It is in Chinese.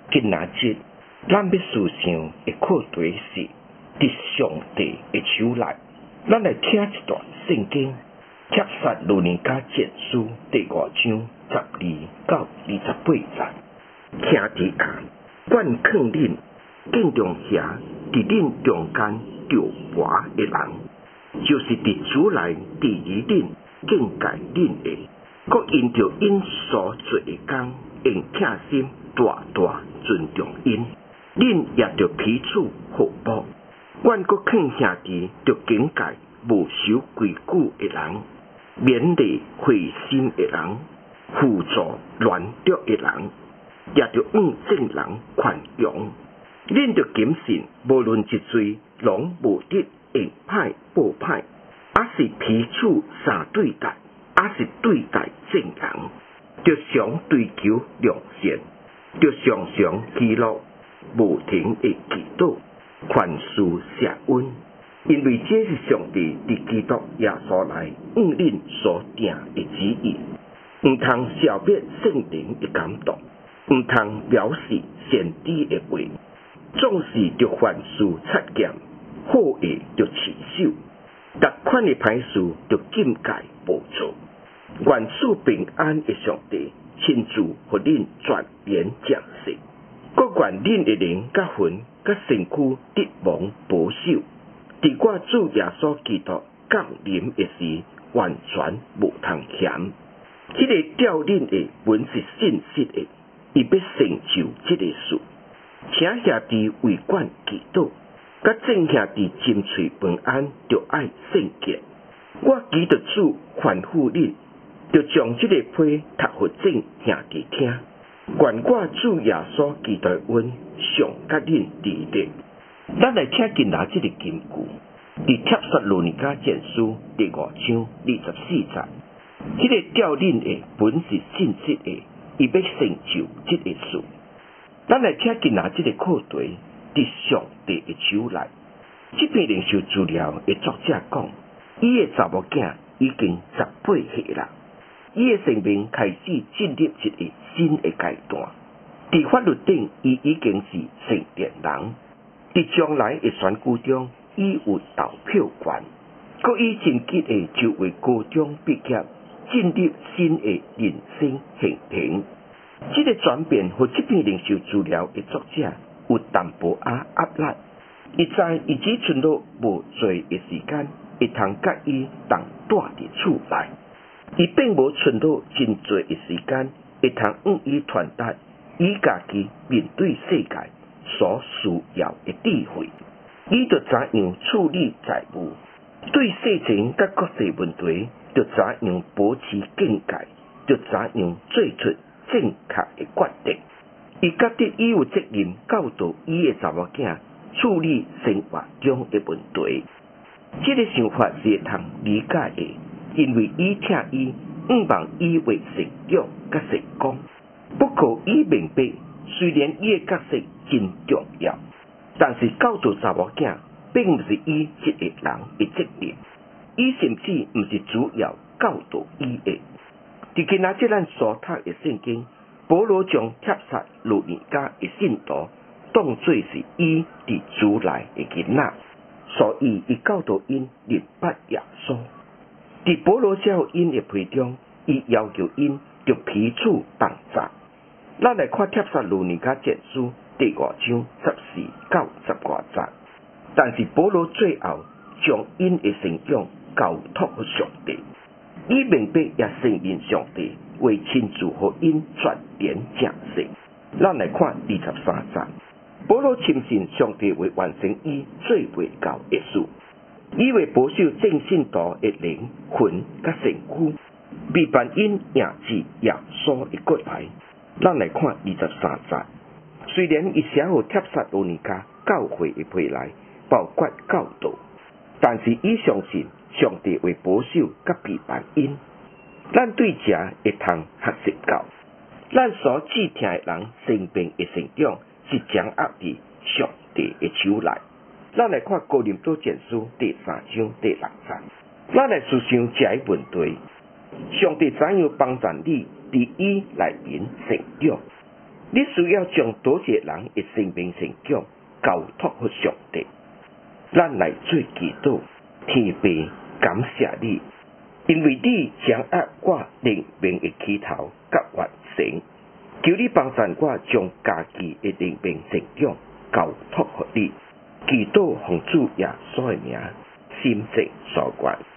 今仔日，咱要思想的课题是伫上帝的手内。咱来听一段圣经，帖撒罗尼迦前书第5章12到28节。兄弟啊，愿劝恁敬重遐伫恁中间着活的人，就是伫主内伫于恁敬戒恁的，搁因着因所做的工，用疼心大大尊重因，恁也着彼此互补。阮搁劝兄弟着警戒无守规矩的人，勉励灰心的人，辅助软弱的人，也着向正人宽容。恁着谨慎，无论一罪，拢无得用歹报歹，也是彼此相对待，也是对待正人，着常追求良善，着常常喜乐，无停的祈祷，宽恕谢恩。因为这是上帝伫基督耶稣内向恁所定的旨意，毋通消灭圣灵的感动，毋通藐视先知的话，总是着凡事察验，好恶着持守，各款的歹事着禁戒无做。愿赐平安的上帝亲自互恁全然降世，各愿恁的灵甲魂甲身躯得蒙保守。伫我主耶稣基督降临的时，完全无通嫌。这个调恁的本是信实的，伊要成就这个事。请兄弟为管祈祷，甲正兄弟斟喙平安，着爱圣洁。我祈祷主吩咐恁，着将这个批读互正兄弟听。愿我主耶稣基督的恩常甲恁伫咧。咱来听今仔这个金句，伫帖撒罗尼迦前书第5章24节。这个调恁的本是信实的，伊要成就这个事。咱来听今仔这个课题，伫上帝的手内。这篇灵修资料的作者讲，伊的查某囝已经18岁啦，伊的生命开始进入一个新的阶段。伫法律顶，伊已经是成年人。伫将来的选举中，伊有投票权，搁伊真急的就为高中毕业，进入新的人生行程。这个转变，和这篇灵修资料的作者有淡薄压力。伊知伊只剩落无侪的时间，会通甲伊同住伫厝内。伊并无剩落真侪的时间，会通向伊传达伊家己面对世界所需要的智慧。伊着怎样处理财务，对世情甲国际问题，着怎样保持境界，着怎样做出正确的决定。伊觉得伊有责任教导伊的查某囝处理生活中的问题。这个想法是会通理解的，因为伊听伊毋望伊为成长甲成功。不过伊明白，虽然伊的角色真重要，但是教导查某囝并不是伊一个人的责任，伊甚至不是主要教导伊的。伫今仔日咱所读的圣经，保罗将帖撒罗尼迦的信徒当作是伊伫主内的囡仔，所以伊教导因明白耶稣。伫保罗写互因的批中，伊要求因着彼此帮助。咱来看帖撒罗尼迦前书第5章14到15节。但是保罗最后将因的成长交托给上帝，伊明白也承认上帝为亲自互因全然降世。咱来看23节。保罗深信上帝会完成伊做袂到的事，伊会保守正信徒的灵魂甲身躯，避免因赢至耶稣的国来。咱来看23节。虽然伊写互帖撒罗尼迦教会的批来，包括教导，但是伊相信上帝会保守甲避免因。咱对这会通学习到，咱所志听的人生命的成长是掌握伫上帝的手内。咱来看哥林多前书第3章第6节。咱来思想这个问题：上帝怎样帮助你伫伊内面成长？ 你需要将多些人的生命成长交托给上帝。咱来做祈祷，天父感谢你，因为你掌握我灵命的起头甲完成。求你帮助我将家己的灵命成长交托给你。祈祷奉主耶稣的名，心正所愿。